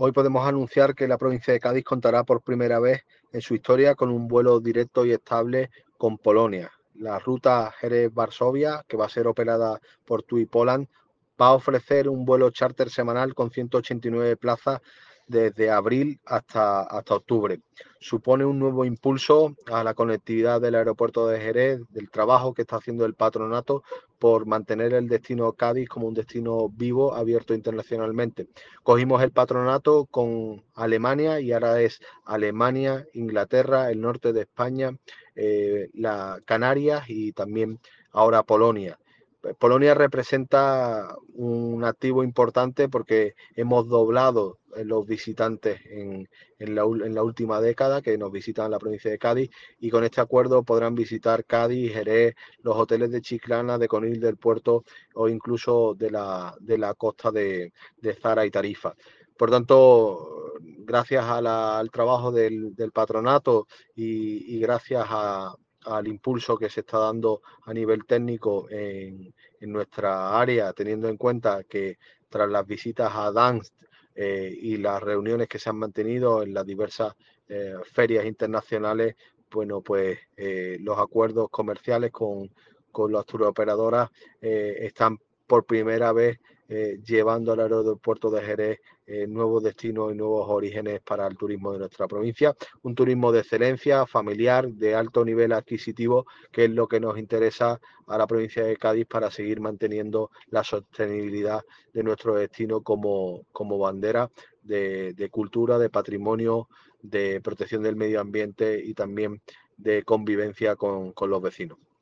Hoy podemos anunciar que la provincia de Cádiz contará por primera vez en su historia con un vuelo directo y estable con Polonia. La ruta Jerez-Varsovia, que va a ser operada por TUI Poland, va a ofrecer un vuelo charter semanal con 189 plazas desde abril hasta octubre. Supone un nuevo impulso a la conectividad del aeropuerto de Jerez, del trabajo que está haciendo el patronato por mantener el destino Cádiz como un destino vivo, abierto internacionalmente. Cogimos el patronato con Alemania y ahora es Alemania, Inglaterra, el norte de España, la Canarias y también ahora Polonia. Polonia representa un activo importante porque hemos doblado los visitantes en la última década que nos visitan la provincia de Cádiz, y con este acuerdo podrán visitar Cádiz, Jerez, los hoteles de Chiclana, de Conil del Puerto o incluso de la costa de Zara y Tarifa. Por tanto, gracias al trabajo del patronato y gracias al impulso que se está dando a nivel técnico en nuestra área, teniendo en cuenta que tras las visitas a Dansk y las reuniones que se han mantenido en las diversas ferias internacionales, bueno, pues los acuerdos comerciales con las turoperadoras están por primera vez llevando al aeropuerto de Jerez nuevos destinos y nuevos orígenes para el turismo de nuestra provincia. Un turismo de excelencia, familiar, de alto nivel adquisitivo, que es lo que nos interesa a la provincia de Cádiz para seguir manteniendo la sostenibilidad de nuestro destino como bandera de cultura, de patrimonio, de protección del medio ambiente y también de convivencia con los vecinos.